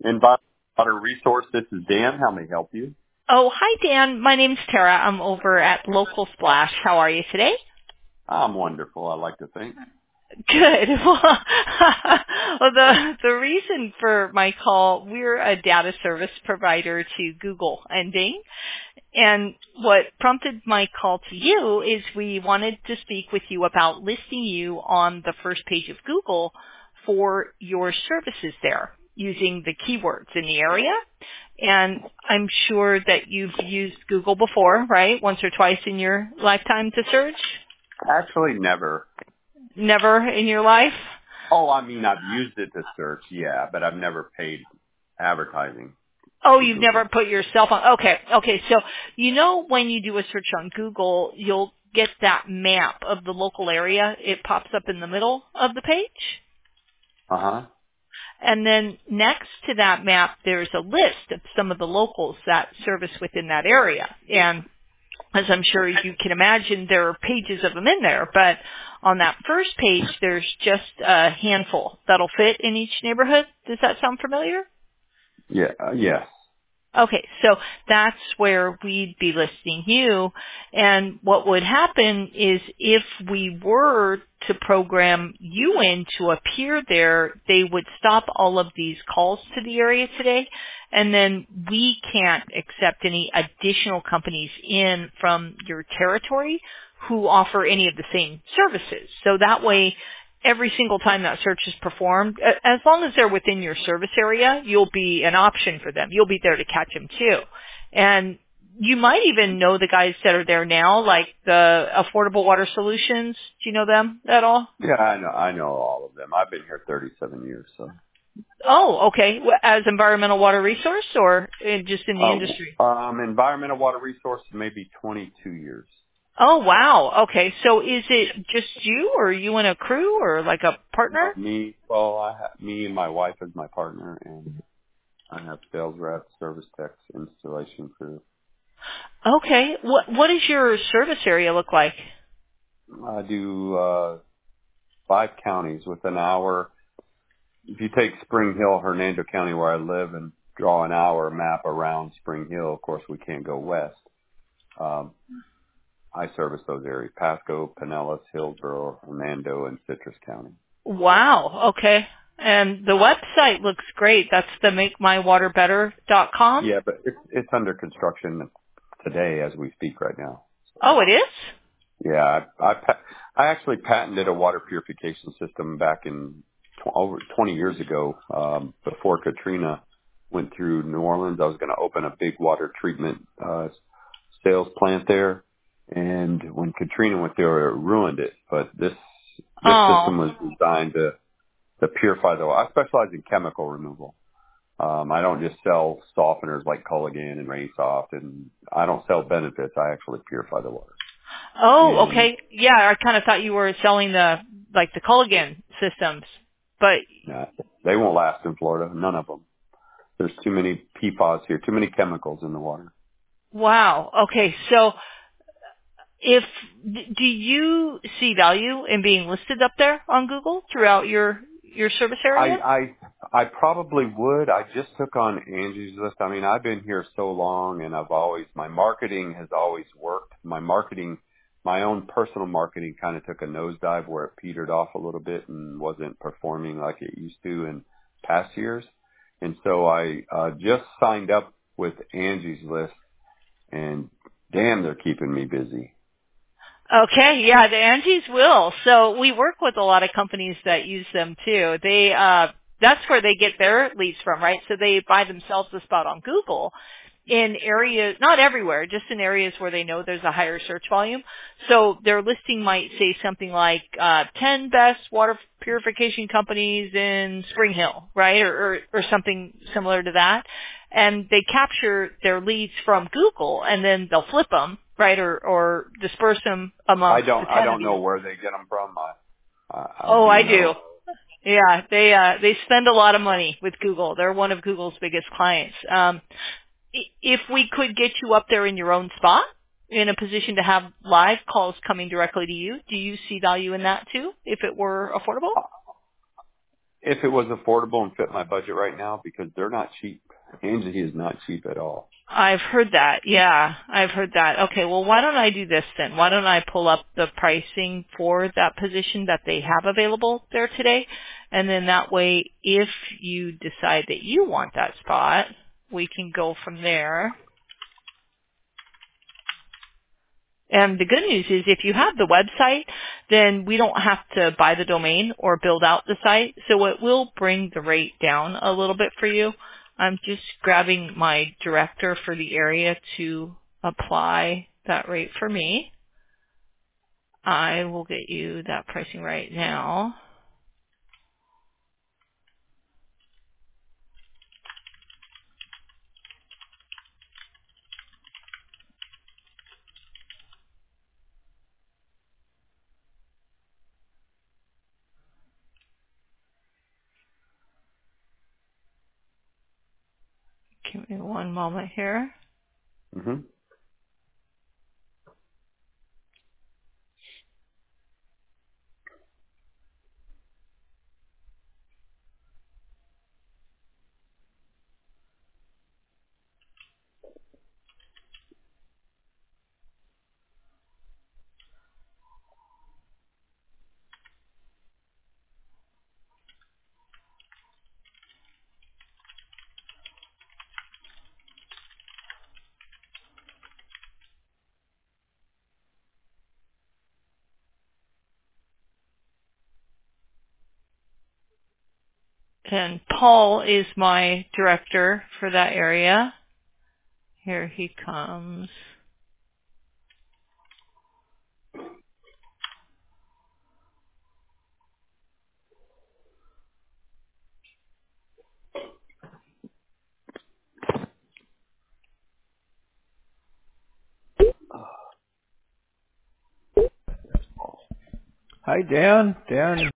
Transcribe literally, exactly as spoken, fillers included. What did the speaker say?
Environmental Water Resource, this is Dan. How may I help you? Oh, hi, Dan. My name's Tara. I'm over at Local Splash. How are you today? I'm wonderful, I like to think. Good. Well, the the reason for my call, we're a data service provider to Google and Bing. And what prompted my call to you is we wanted to speak with you about listing you on the first page of Google for your services there using the keywords in the area. And I'm sure that you've used Google before, right? Once or twice in your lifetime to search? Actually, never. Never in your life? Oh, I mean, I've used it to search, yeah, but I've never paid advertising. Oh, you've never put yourself on. Okay, okay. So you know when you do a search on Google, you'll get that map of the local area. It pops up in the middle of the page. Uh-huh. And then next to that map, there's a list of some of the locals that service within that area. And as I'm sure you can imagine, there are pages of them in there. But on that first page, there's just a handful that'll fit in each neighborhood. Does that sound familiar? Yeah, uh, yes. Okay, so that's where we'd be listing you. And what would happen is if we were to program you in to appear there, they would stop all of these calls to the area today. And then we can't accept any additional companies in from your territory who offer any of the same services. So that way, every single time that search is performed, as long as they're within your service area, you'll be an option for them. You'll be there to catch them too. And you might even know the guys that are there now, like the Affordable Water Solutions. Do you know them at all? Yeah, I know, I know all of them. I've been here thirty-seven years, so. Oh, okay. As environmental water resource or just in the uh, industry? Um, environmental water resource, maybe twenty-two years. Oh, wow. Okay. So is it just you or are you in a crew or like a partner? Uh, me, well, I have, me and my wife as my partner, and I have sales reps, service techs, installation crew. Okay. What What does your service area look like? I do, uh, five counties with an hour. If you take Spring Hill, Hernando County, where I live, and draw an hour map around Spring Hill, of course, we can't go west. Um, I service those areas: Pasco, Pinellas, Hillsborough, Hernando, and Citrus County. Wow. Okay. And the website looks great. That's the make my water better dot com? Yeah, but it's it's under construction today as we speak right now. Oh, it is? Yeah, I I, pa- I actually patented a water purification system back in tw- over twenty years ago. Um, before Katrina went through New Orleans, I was going to open a big water treatment uh, sales plant there, and when Katrina went there, it ruined it. But this this Oh. system was designed to to purify the water. I specialize in chemical removal. Um, I don't just sell softeners like Culligan and Rain Soft, and I don't sell benefits. I actually purify the water. Oh, And okay. Yeah, I kind of thought you were selling the, like the Culligan systems, but. uh, they won't last in Florida. None of them. There's too many P F A S here, too many chemicals in the water. Wow. Okay. So if, do you see value in being listed up there on Google throughout your, your service I, area? I, I probably would. I just took on Angie's List. I mean, I've been here so long, and I've always, my marketing has always worked. My marketing, my own personal marketing kind of took a nosedive where it petered off a little bit and wasn't performing like it used to in past years. And so I uh, just signed up with Angie's List, and damn, they're keeping me busy. Okay, yeah, the Angie's will. So we work with a lot of companies that use them too. They, uh, that's where they get their leads from, right? So they buy themselves a spot on Google in areas, not everywhere, just in areas where they know there's a higher search volume. So their listing might say something like, uh, ten best water purification companies in Spring Hill, right? Or, or, or something similar to that. And they capture their leads from Google and then they'll flip them, right? Or, or disperse them amongst I don't, the I ten of don't know you. where they get them from. I, I, I Oh, do I know. do. Yeah, they, uh, they spend a lot of money with Google. They're one of Google's biggest clients. Um, if we could get you up there in your own spot, in a position to have live calls coming directly to you, do you see value in that too, if it were affordable? if it was affordable and fit my budget right now, because they're not cheap. Angie is not cheap at all. I've heard that. Yeah, I've heard that. Okay, well, why don't I do this then? Why don't I pull up the pricing for that position that they have available there today? And then that way, if you decide that you want that spot, we can go from there. And the good news is if you have the website, then we don't have to buy the domain or build out the site. So it will bring the rate down a little bit for you. I'm just grabbing my director for the area to apply that rate for me. I will get you that pricing right now. Give me one moment here. Mm-hmm. And Paul is my director for that area. Here he comes. Hi, Dan. Dan